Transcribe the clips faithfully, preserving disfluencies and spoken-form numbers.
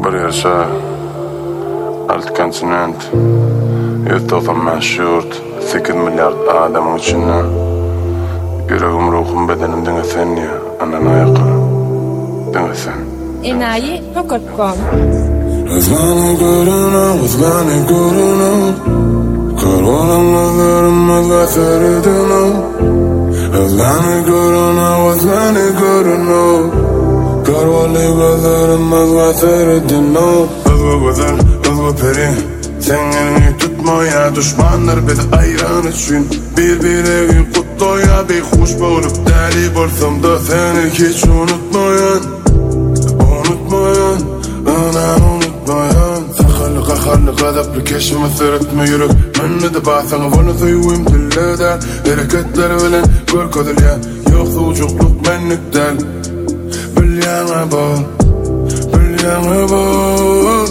Bir yaşa alt kontinent Ýetofa meşhurt sekiz milyard adamyň içinde yüregim, ruhum, bedenim diňe sen ýa anan aýakyny diňe sen. Enayi nokta com Özgani görüne, özgani görüne Karolan nazarım özgâ seredine Özgani görüne, özgani görüne Karvali gözlerim özgâ seredine Özgâ güzel, özgâ peri Sen elini tutmaya düşmanlar bizi ayran üçün Bir-birini kutloya bir hoş bolup deli bolsam da seni hiç unutmayan Unutmayan, anan unutmayan Sakallı kakallı gazaplı keşime sırıtma yürek Menne de basan vana soyuyum dilleder Hareketler bilen gör kodilya Yok sucukluk menlik del Bilyana bol, bilyana bol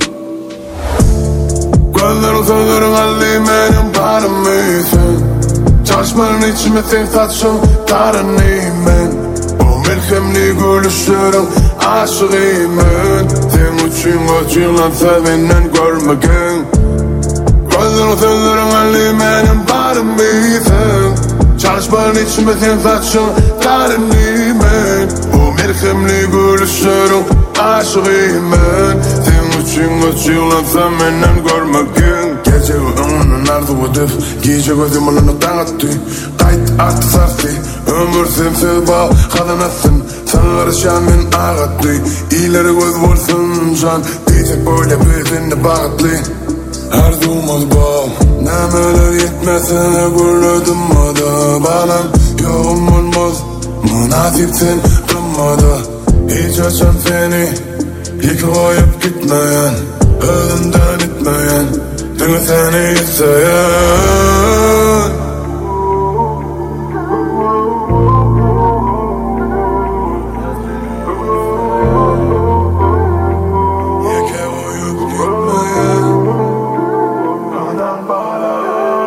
Gözlerin sözlerin alli menim barım mıysan Çalışmanın içime sen saçın tarınıyım ben O melkemli gülüşlerin aşığıyım ben Sen üçün acılansa benden görmegen Gözlerin sözlerin alli menim barım mıysan Çalışmanın içime sen saçın tarınıyım ben O melkemli gülüşlerin aşığıyım ben Sen üçün acılansa benden görmegen Gece önünün ardı ödüp Gece gözüm olunu dağıttı Kayıt arttı sarttı Ömür sensiz bağ kadınasın Sana karışan men ağattı İleri göz bolsun can Diyecek böyle bizimle bağıtlı Arzumuz bağım Nemeler yetmesine gürledim adı Bağlam yoğum olmaz Münasipsin kımmada Hiç açan seni Hiç koyup gitmeyen Özümden itmeyen Dün seni isteyen Yeke koyup gitmeyen Anan bağla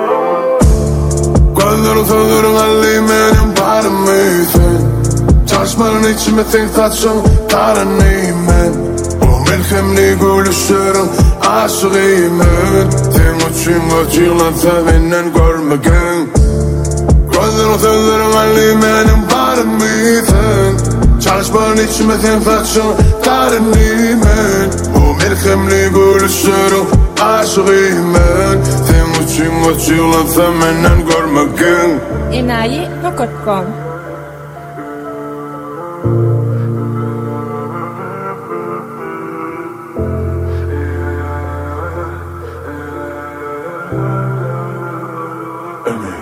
Gözlerin sözlerin alli menim barım mıysan Çalışmanın içime sen saçın tarınıyım ben Melkemli gülüşlerin aşığıyım ben Sen üçün acılansa benden görmegen Gözlerin sözlerin alli menim barım mıysan Çalışmanın içime sen saçın tarınıyım ben O melkemli gülüşlerin aşığıyım ben Sen üçün acılansa benden görmegen Enayi nokta com Amen.